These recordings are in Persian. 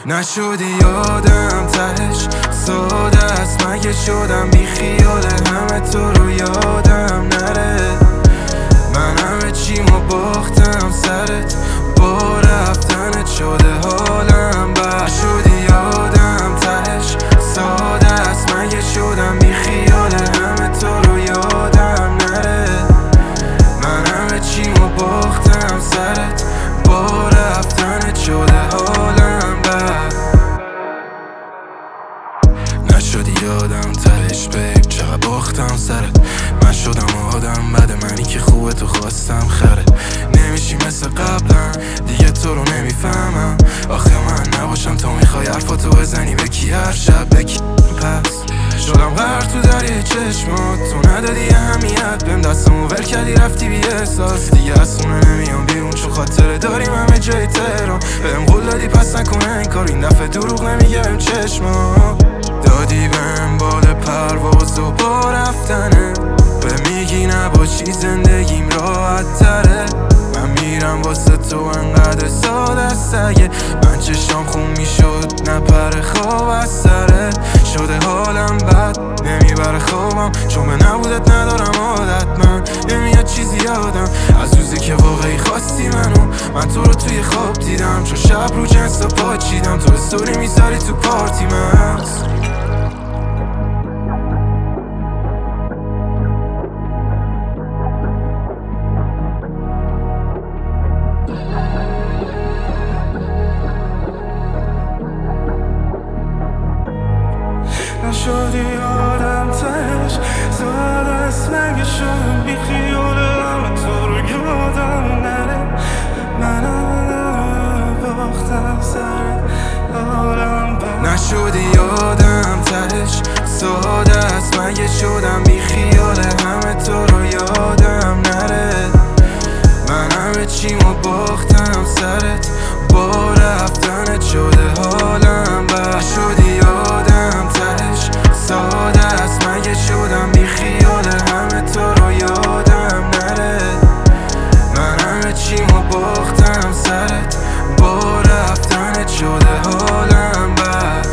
نشدی یادم تهش ساده است مگه شدم بی خیال همه تو رو یادم نره من همه چیمو باختم سرت با رفتنت شده حالم بد شدی یادم تهش ساده است مگه شدم بی خیال همه تو رو یادم نره من همه چیمو باختم سرت با رفتنت شده حالم بد نشدی یادم تهش بیب چقدر باختم سرت من شدم آدم بده منی که خوبه تو خواستم خره نمیشی مثل قبلا دیگه تو رو نمیفهمم آخه من نباشم تو میخوای حرفاتو بزنی به کی هر شب به کی پس شدم غرق تو دریای چشمات تو ندادی اهمیت بهم دستمو ول کردی رفتی بی احساس دیگه از خونه نمیام بیرون چون خاطره داریم همه جای تهران بهم قول دادی پس نکنه این کار این دفعه دروغ نمیگه بهم چشمات دادی بهم بال پرواز و با رفتنه به میگی نباشی زندگیم راحت تره من میرم واسه تو انقدر سال از سگه من چشام خون میشد نپره خواب از سره شده حالم بد نمیبره خوابم چون به نبودت ندارم عادت من نمیاد چیزی یادم از روزی که واقعی خواستی منو من تو رو توی خواب دیدم چون شب رو جنس و پاچیدم تو استوری میذاری تو پارتی مست نشدی یادم تهش ساده است مگه شدم بی خیال همه تو رو یادم نره منم باختم سرت حالم بد نشدی یادم تهش ساده است مگه شدم بی خیال همه تو رو یادم نره من همه چیمو باختم سرت با رفتنت شده حالم بد شدی یادم تهش ساده است مگه شدم بی خیال همه تو رو یادم نره من همه چیمو باختم سرت با رفتنت شده حالم بد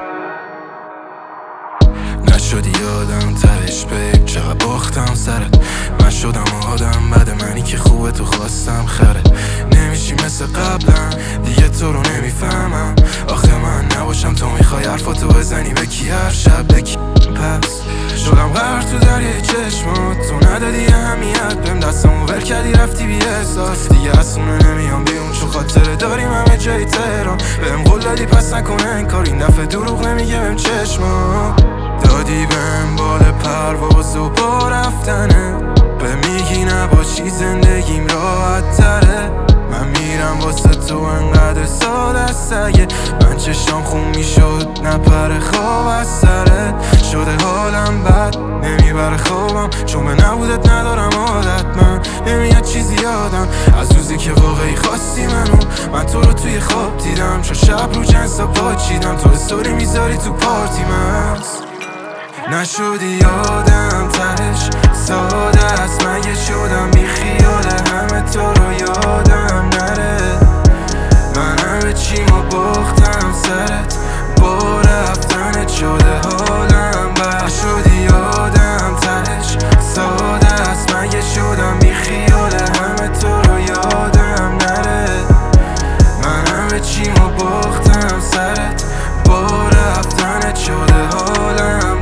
نشدی یادم تهش بیب چقدر باختم سرت من شدم آدم بده منی که خوبه تو خواستم خره نمیشی مثل قبلا دیگه تو رو نمیفهمم آخه من نباشم تو میخوای حرفاتو بزنی به کی هر شب به کی پس شدم غرق تو دریای چشمات تو ندادی اهمیت بهم دستمو ول کردی رفتی بی احساس دیگه از خونه نمیام بیرون چون خاطره داریم همه جای تهران بهم قول دادی پس نکنه این کار این دفعه دروغ نمیگه بهم چشمات دادی بهم بال پرواز و با رفتنه به میگی نباشی زندگیم راحت تره من میرم واسه تو انقدر سال از سگه من چشام خون میشد نپره خواب از سرت شده حالم بد نمیبره خوابم چون به نبودت ندارم عادت من نمیاد چیزی یادم از روزی که واقعی خواستی منو من تو رو توی خواب دیدم چون شب رو جنس و پاچیدم تو استوری میذاری تو پارتی مست نشدی یادم تهش ساده است مگه شدم بی خیال همه تو رو یادم نره من همه چیمو باختم سرت با رفتنت شده حالم بد شدی یادم تهش ساده است مگه شدم بی خیال همه تو رو یادم نره من همه چیمو باختم سرت با رفتنت شده حالم